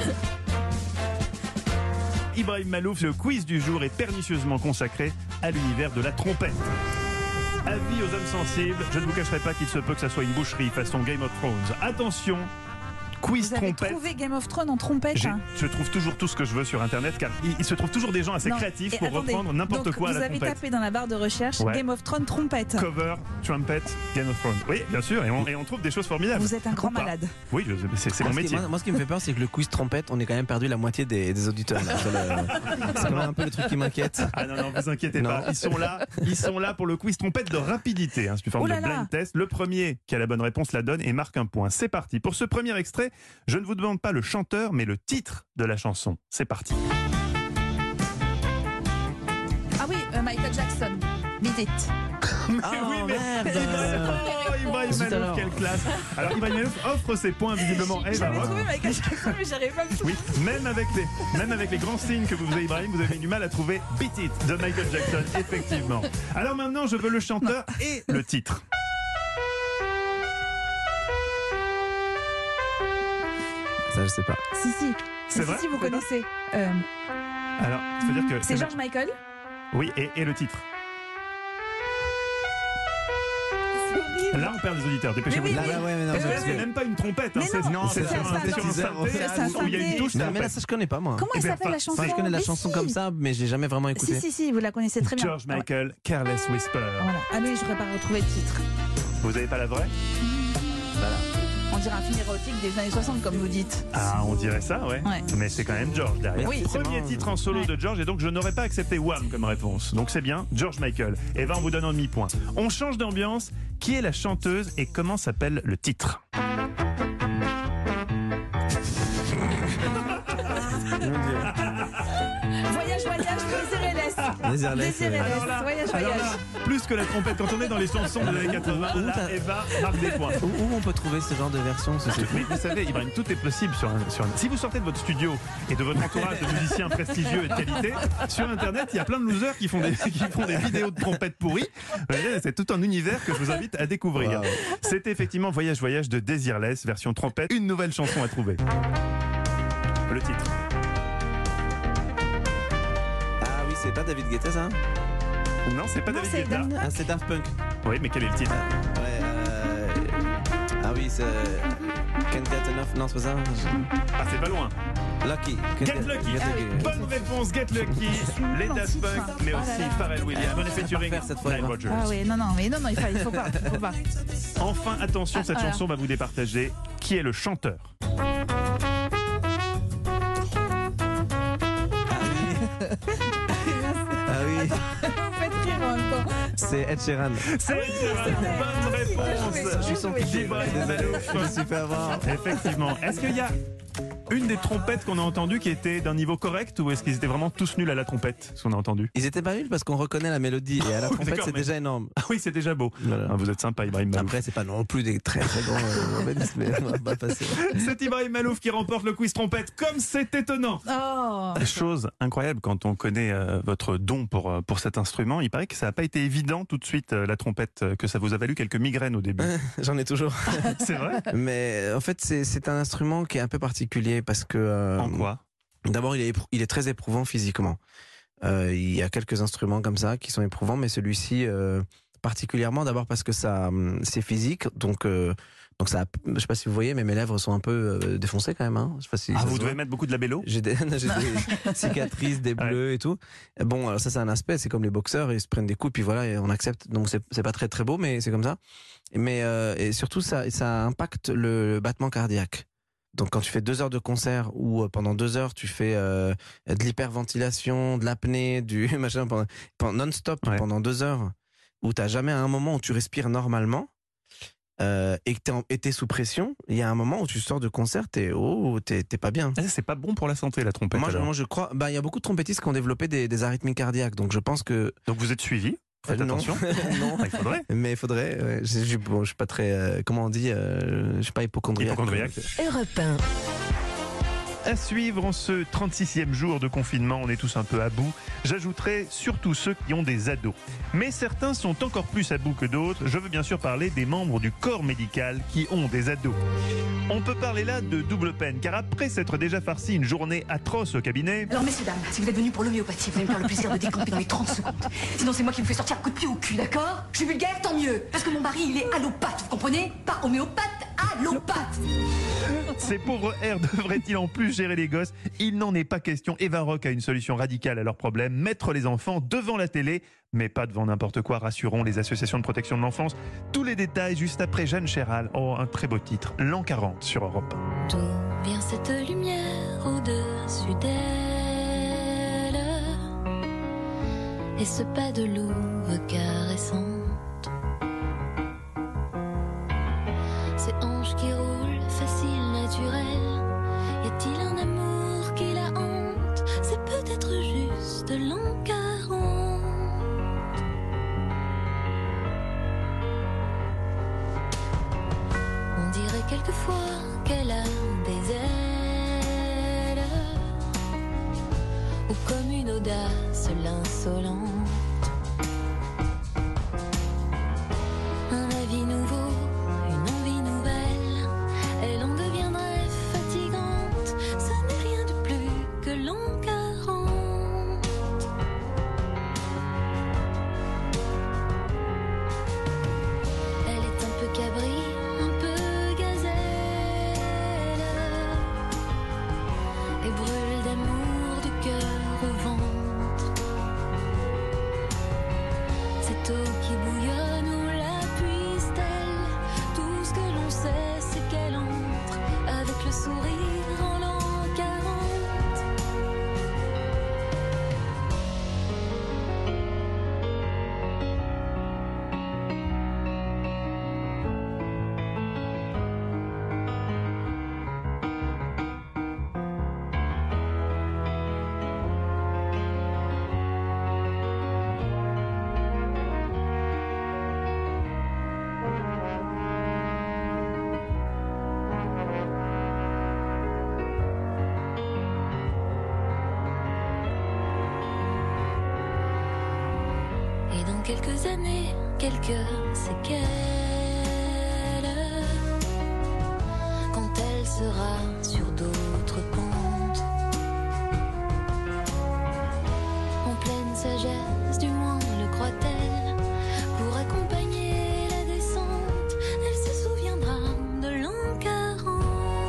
Ibrahim Malouf, le quiz du jour est pernicieusement consacré à l'univers de la trompette. Avis aux âmes sensibles, je ne vous cacherai pas qu'il se peut que ça soit une boucherie façon Game of Thrones. Attention, quiz vous avez trompette. trouvé Game of Thrones en trompette? Je trouve toujours tout ce que je veux sur internet car il se trouve toujours des gens assez créatifs pour reprendre n'importe quoi à la trompette. Vous avez tapé dans la barre de recherche Game of Thrones trompette. Cover, trumpet, Game of Thrones. Oui, bien sûr, et on trouve des choses formidables. Vous êtes un grand malade. Oui, c'est mon métier. Moi, ce qui me fait peur, c'est que le quiz trompette, on est quand même perdu la moitié des auditeurs. C'est un peu le truc qui m'inquiète. Ah non, vous inquiétez pas. Ils sont là pour le quiz trompette de rapidité. C'est une forme de blind test. Le premier qui a la bonne réponse la donne et marque un point. C'est parti. Pour ce premier extrait, je ne vous demande pas le chanteur, mais le titre de la chanson. C'est parti. Ah oui, Michael Jackson. Beat It. Oui, merde. Ibrahim Malouf, quelle classe. Alors Ibrahim Malouf offre ses points visiblement. J'avais trouvé Michael Jackson, mais j'arrivais pas à me trouver. Oui, même avec les grands signes que vous avez, Ibrahim, vous avez du mal à trouver Beat It de Michael Jackson, effectivement. Alors maintenant, je veux le chanteur et le titre. Ça, je sais pas. Si. C'est vrai? Si, vous connaissez. Alors, ça veut dire que c'est George Michael? Oui, et le titre. Là, on perd des auditeurs. Dépêchez-vous. Oui, c'est même pas une trompette. C'est sur un synthé où il y a une touche. Mais là, ça, je connais pas, moi. Comment elle s'appelle la chanson? Je connais la chanson comme ça, mais je l'ai jamais vraiment écoutée. Si, vous la connaissez très bien. George Michael, Careless Whisper. Voilà. Allez, je n'aurais pas retrouvé le titre. Vous avez pas la vraie? Voilà. On dirait un film érotique des années 60, comme vous dites. Ah, on dirait ça, ouais. Mais c'est quand même George derrière. Oui, premier titre en solo de George, et donc je n'aurais pas accepté Wham comme réponse. Donc c'est bien, George Michael. Eva, on vous donne un demi-point. On change d'ambiance. Qui est la chanteuse et comment s'appelle le titre? Voyage, Désirez-les. Voyage. Plus que la trompette, quand on est dans les chansons des années 80, là, Eva marque des points. Où on peut trouver ce genre de version? Mais vous savez, Ibrahim, tout est possible sur un. Si vous sortez de votre studio et de votre entourage de musiciens prestigieux et de qualité, sur Internet, il y a plein de losers qui font des vidéos de trompettes pourries. C'est tout un univers que je vous invite à découvrir. Wow. C'était effectivement Voyage de Désirless, version trompette. Une nouvelle chanson à trouver. Le titre. C'est pas David Guetta, ça? Non, c'est pas David Guetta. C'est Daft Punk. Oui, mais quel est le titre? Ah oui, c'est Can't Get Enough. Non, c'est pas ça. Ah, c'est pas loin. Lucky. Get Lucky. Bonne réponse, Get Lucky. Les Daft Punk, mais aussi Pharrell Williams. Bonne featuring Nile Rodgers. Ah oui, non, il faut pas. Enfin, attention, cette chanson va vous départager. Qui est le chanteur? Ah oui. C'est Ed Sheeran. C'est Ed Sheeran. Bonne réponse. Je suis son Je me suis fait avoir. Effectivement. Est-ce qu'il y a une des trompettes qu'on a entendues qui était d'un niveau correct ou est-ce qu'ils étaient vraiment tous nuls à la trompette, ce qu'on a entendu? Ils étaient pas nuls parce qu'on reconnaît la mélodie et à la trompette c'est déjà énorme. Ah oui, c'est déjà beau. Voilà. Ah, vous êtes sympa, Ibrahim Malouf. Après, c'est pas non plus des très très grands organismes, mais on va pas passer. C'est Ibrahim Malouf qui remporte le quiz trompette. Comme c'est étonnant. Chose incroyable quand on connaît votre don pour cet instrument. Il paraît que ça n'a pas été évident tout de suite la trompette, que ça vous a valu quelques migraines au début. J'en ai toujours. C'est vrai. Mais en fait, c'est un instrument qui est un peu particulier parce que. En quoi? D'abord, il est très éprouvant physiquement. Il y a quelques instruments comme ça qui sont éprouvants, mais celui-ci, particulièrement, d'abord parce que c'est physique, donc ça, je sais pas si vous voyez, mais mes lèvres sont un peu défoncées quand même. Hein. Je sais pas si vous devez mettre beaucoup de labello. J'ai des cicatrices, des bleus et tout. Bon, alors ça c'est un aspect, c'est comme les boxeurs, ils se prennent des coups, puis voilà, et on accepte. Donc c'est pas très très beau, mais c'est comme ça. Mais et surtout ça impacte le battement cardiaque. Donc quand tu fais 2 heures de concert ou pendant 2 heures tu fais de l'hyperventilation, de l'apnée, du machin pendant non-stop pendant 2 heures, où t'as jamais un moment où tu respires normalement. Et que t'es sous pression, il y a un moment où tu sors de concert, t'es pas bien. C'est pas bon pour la santé, la trompette. Moi je crois, il y a beaucoup de trompettistes qui ont développé des arythmies cardiaques, donc je pense que. Donc vous êtes suivi? Faites attention. Non. Il faudrait. Mais il faudrait. Ouais. Je suis pas très. Comment on dit je suis pas hypochondriaque. Europe 1. À suivre en ce 36e jour de confinement, on est tous un peu à bout. J'ajouterai surtout ceux qui ont des ados. Mais certains sont encore plus à bout que d'autres. Je veux bien sûr parler des membres du corps médical qui ont des ados. On peut parler là de double peine, car après s'être déjà farci une journée atroce au cabinet... Alors messieurs, dames, si vous êtes venus pour l'homéopathie, vous allez me faire le plaisir de décamper dans les 30 secondes. Sinon c'est moi qui me fais sortir un coup de pied au cul, d'accord? Je suis vulgaire, tant mieux. Parce que mon mari, il est allopathe, vous comprenez? Pas homéopathe, allopathe. Ces pauvres airs devraient-ils en plus gérer les gosses? Il n'en est pas question. Eva Rock a une solution radicale à leurs problèmes. Mettre les enfants devant la télé, mais pas devant n'importe quoi, rassurons les associations de protection de l'enfance. Tous les détails juste après Jeanne Chéral. Oh, un très beau titre, l'an 40 sur Europe 1. D'où vient cette lumière au-dessus d'elle? Et ce pas de louve caressante, ces hanches qui roulent, facile, naturel. Y a-t-il un amour qui la hante? C'est peut-être juste l'an 40. On dirait quelquefois qu'elle a des ailes, ou comme une audace l'insolente. Un avis nouveau, une envie nouvelle, elle en deviendrait fatigante. Ce n'est rien de plus que l'an 40. Elle est un peu cabri, un peu gazelle, et brûle d'amour du cœur au ventre. Cette eau qui bouillonne, où la puise-t-elle? Tout ce que l'on sait, c'est qu'elle entre avec le sourire en l'an 40. Et dans quelques années, quelques séquelles, quand elle sera sur d'autres pentes, en pleine sagesse, du moins le croit-elle, pour accompagner la descente, elle se souviendra de l'an 40.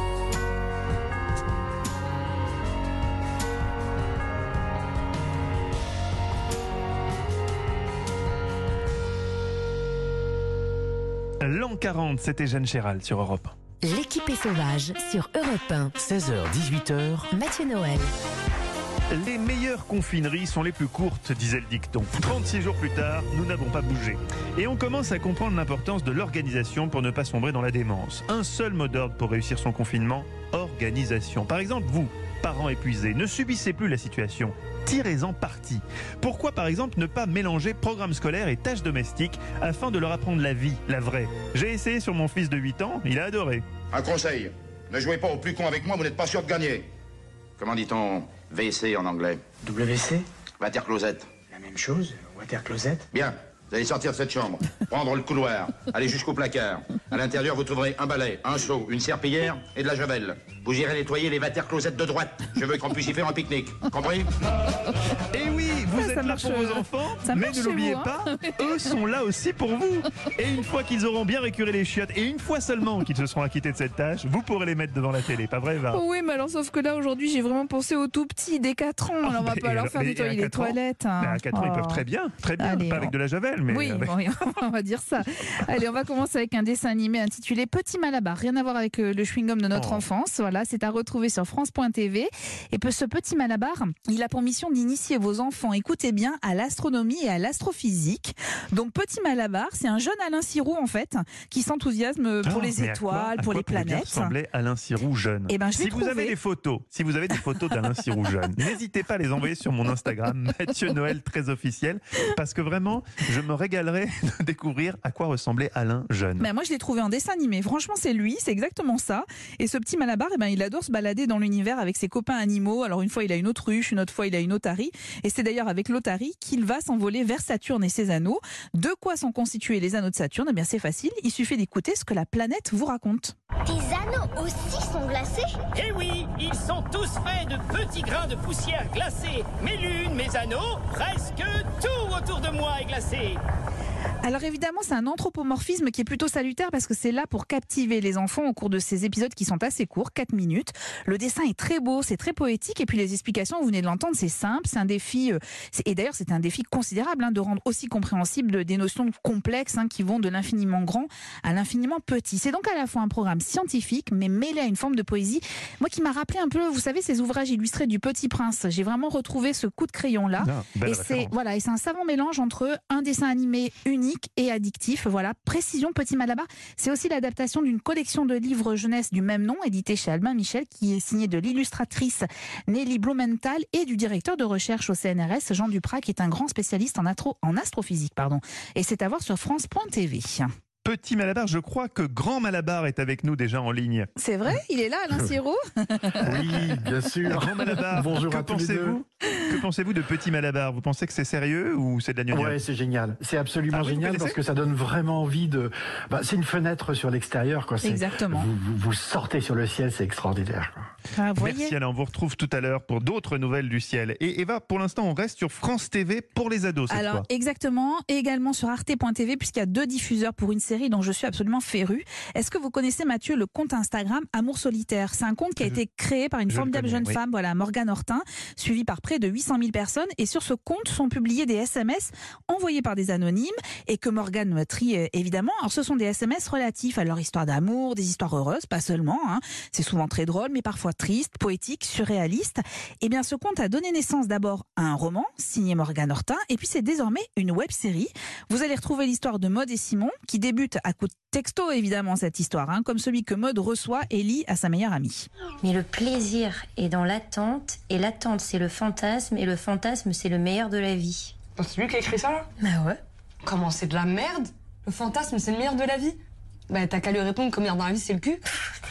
L'an 40, c'était Jeanne Chéral sur Europe 1. L'équipe est sauvage sur Europe 1. 16h, 18h. Mathieu Noël. Les meilleures confineries sont les plus courtes, disait le dicton. 36 jours plus tard, nous n'avons pas bougé. Et on commence à comprendre l'importance de l'organisation pour ne pas sombrer dans la démence. Un seul mot d'ordre pour réussir son confinement, organisation. Par exemple, vous, parents épuisés, ne subissez plus la situation. Tirez-en parti. Pourquoi, par exemple, ne pas mélanger programme scolaire et tâches domestiques afin de leur apprendre la vie, la vraie? J'ai essayé sur mon fils de 8 ans, il a adoré. Un conseil, ne jouez pas au plus con avec moi, vous n'êtes pas sûr de gagner. Comment dit-on WC en anglais? WC? Water closet. La même chose, water closet. Bien, vous allez sortir de cette chambre, prendre le couloir, aller jusqu'au placard. À l'intérieur, vous trouverez un balai, un seau, une serpillière et de la javel. Vous irez nettoyer les water-closettes de droite. Je veux qu'on puisse y faire un pique-nique. Compris? Et oui, vous Ça êtes là marche, pour vos enfants, ça mais marche ne chez l'oubliez vous, hein. pas, eux sont là aussi pour vous. Et une fois qu'ils auront bien récuré les chiottes, et une fois seulement qu'ils se seront acquittés de cette tâche, vous pourrez les mettre devant la télé, pas vrai, Eva? Oui, mais alors sauf que là aujourd'hui j'ai vraiment pensé aux tout petits dès 4 ans. Alors on va pas leur faire nettoyer les toilettes. Mais à 4 ans, ils peuvent très bien, Allez, pas avec de la javel, mais oui, avec... bon, on va dire ça. Allez, on va commencer avec un dessin animé intitulé Petit Malabar. Rien à voir avec le chewing-gum de notre enfance. Voilà, c'est à retrouver sur France.tv. Et ce Petit Malabar, il a pour mission d'initier vos enfants, écoutez bien, à l'astronomie et à l'astrophysique. Donc Petit Malabar, c'est un jeune Alain Sirou en fait, qui s'enthousiasme pour les étoiles, pour les planètes. Ressemblait Alain Sirou jeune. Eh ben, je l'ai si vous avez des photos, d'Alain Sirou jeune, n'hésitez pas à les envoyer sur mon Instagram, Mathieu Noël très officiel, parce que vraiment, je me régalerai de découvrir à quoi ressemblait Alain jeune. Ben moi, je l'ai trouvé en dessin animé. Franchement, c'est lui, c'est exactement ça. Et ce petit Malabar, eh ben, il adore se balader dans l'univers avec ses copains animaux. Alors une fois, il a une autruche, une autre fois, il a une otarie. Et c'est d'ailleurs avec l'otarie qu'il va s'envoler vers Saturne et ses anneaux. De quoi sont constitués les anneaux de Saturne? Eh bien, c'est facile. Il suffit d'écouter ce que la planète vous raconte. Tes anneaux aussi sont glacés? Eh oui, ils sont tous faits de petits grains de poussière glacés. Mes lunes, mes anneaux, presque tout autour de moi est glacé. Alors évidemment, c'est un anthropomorphisme qui est plutôt salutaire parce que c'est là pour captiver les enfants au cours de ces épisodes qui sont assez courts, 4 minutes. Le dessin est très beau, c'est très poétique et puis les explications, vous venez de l'entendre, c'est simple, c'est un défi, et d'ailleurs c'est un défi considérable de rendre aussi compréhensible des notions complexes qui vont de l'infiniment grand à l'infiniment petit. C'est donc à la fois un programme scientifique mais mêlé à une forme de poésie, moi qui m'a rappelé un peu, vous savez, ces ouvrages illustrés du Petit Prince. J'ai vraiment retrouvé ce coup de crayon là et c'est un savant mélange entre un dessin animé unique et addictif. Voilà, précision Petit Malabar. C'est aussi l'adaptation d'une collection de livres jeunesse du même nom, édité chez Albin Michel, qui est signé de l'illustratrice Nelly Blumenthal et du directeur de recherche au CNRS, Jean Duprat, qui est un grand spécialiste en astrophysique. Et c'est à voir sur France.tv. Petit Malabar, je crois que Grand Malabar est avec nous déjà en ligne. C'est vrai? Il est là, Alain Sirou? Oui, bien sûr. Grand Malabar, bonjour à tous les deux. Que pensez-vous de Petit Malabar? Vous pensez que c'est sérieux ou c'est de la gnognotte? Ouais, c'est génial. C'est absolument génial parce que ça donne vraiment envie de... c'est une fenêtre sur l'extérieur. Exactement. Vous sortez sur le ciel, c'est extraordinaire. Merci Alain, on vous retrouve tout à l'heure pour d'autres nouvelles du ciel. Et Eva, pour l'instant, on reste sur France TV pour les ados cette fois. Exactement, et également sur arte.tv puisqu'il y a 2 diffuseurs pour une série dont je suis absolument féru. Est-ce que vous connaissez, Mathieu, le compte Instagram Amour Solitaire? C'est un compte qui a été créé par une formidable jeune femme, Morgane Hortin, suivie par près de 800 000 personnes. Et sur ce compte sont publiés des SMS envoyés par des anonymes et que Morgane trie évidemment. Alors ce sont des SMS relatifs à leur histoire d'amour, des histoires heureuses, pas seulement. C'est souvent très drôle, mais parfois triste, poétique, surréaliste. Et bien ce compte a donné naissance d'abord à un roman signé Morgane Hortin et puis c'est désormais une web-série. Vous allez retrouver l'histoire de Maud et Simon qui débute à coup de texto évidemment cette histoire, comme celui que Maud reçoit et lit à sa meilleure amie. Mais le plaisir est dans l'attente et l'attente c'est le fantasme et le fantasme c'est le meilleur de la vie. C'est lui qui a écrit ça là? Bah ouais. Comment, c'est de la merde? Le fantasme c'est le meilleur de la vie? Bah t'as qu'à lui répondre que meilleur dans la vie c'est le cul.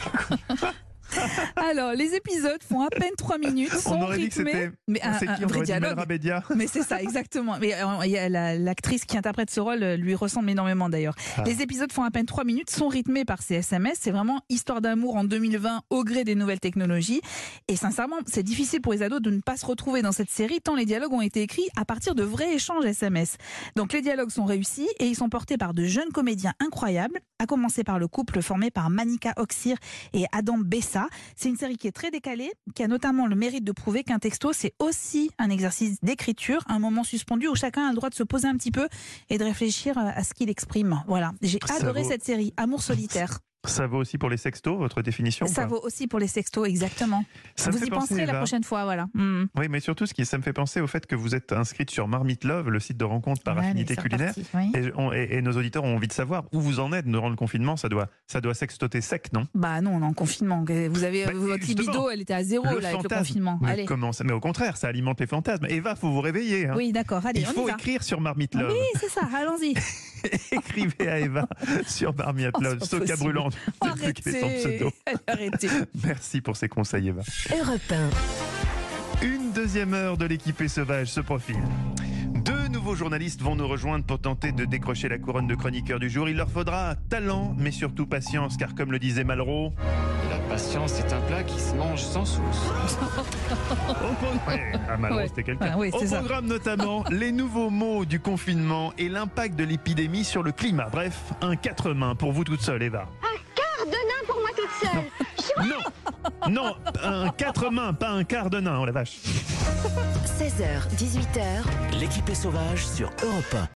Alors, les épisodes font à peine 3 minutes, sont on aurait rythmés, dit que c'était mais un vrai dialogue. Mais c'est ça, exactement. Mais il y a l'actrice qui interprète ce rôle lui ressemble énormément d'ailleurs. Les épisodes font à peine 3 minutes, sont rythmés par ces SMS. C'est vraiment histoire d'amour en 2020 au gré des nouvelles technologies. Et sincèrement, c'est difficile pour les ados de ne pas se retrouver dans cette série tant les dialogues ont été écrits à partir de vrais échanges SMS. Donc les dialogues sont réussis et ils sont portés par de jeunes comédiens incroyables, à commencer par le couple formé par Manika Oksir et Adam Bessa. C'est une série qui est très décalée, qui a notamment le mérite de prouver qu'un texto, c'est aussi un exercice d'écriture, un moment suspendu où chacun a le droit de se poser un petit peu et de réfléchir à ce qu'il exprime. Voilà, j'ai adoré cette série, Amour solitaire. Ça vaut aussi pour les sextos, votre définition? Ça vaut aussi pour les sextos, exactement. Vous y penserez la prochaine fois, voilà. Oui, mais surtout, ça me fait penser au fait que vous êtes inscrite sur Marmite Love, le site de rencontre par affinité culinaire. Et nos auditeurs ont envie de savoir où vous en êtes durant le confinement. Ça doit sextoter sec, non? Bah non, on est en confinement. Vous avez votre libido, elle était à 0 là, avec le confinement. Mais, mais au contraire, ça alimente les fantasmes. Eva, faut vous réveiller. Oui, d'accord. Allez, il faut écrire sur Marmite Love. Oui, c'est ça. Allons-y. Écrivez à Eva sur Marmite Love. Soca brûlante. Arrêtez. Merci pour ces conseils, Eva. Europe 1. Une deuxième heure de l'équipée sauvage se profile. 2 nouveaux nouveaux journalistes vont nous rejoindre pour tenter de décrocher la couronne de chroniqueur du jour. Il leur faudra talent, mais surtout patience, car comme le disait Malraux... La patience est un plat qui se mange sans sauce. Malraux, c'était quelqu'un. Au programme notamment, les nouveaux mots du confinement et l'impact de l'épidémie sur le climat. Bref, un 4 mains pour vous toute seule, Eva. Un quart de nain pour moi toute seule. Non, un 4 mains, pas un quart de nain, oh la vache. 16h, 18h. L'équipée sauvage sur Europe 1.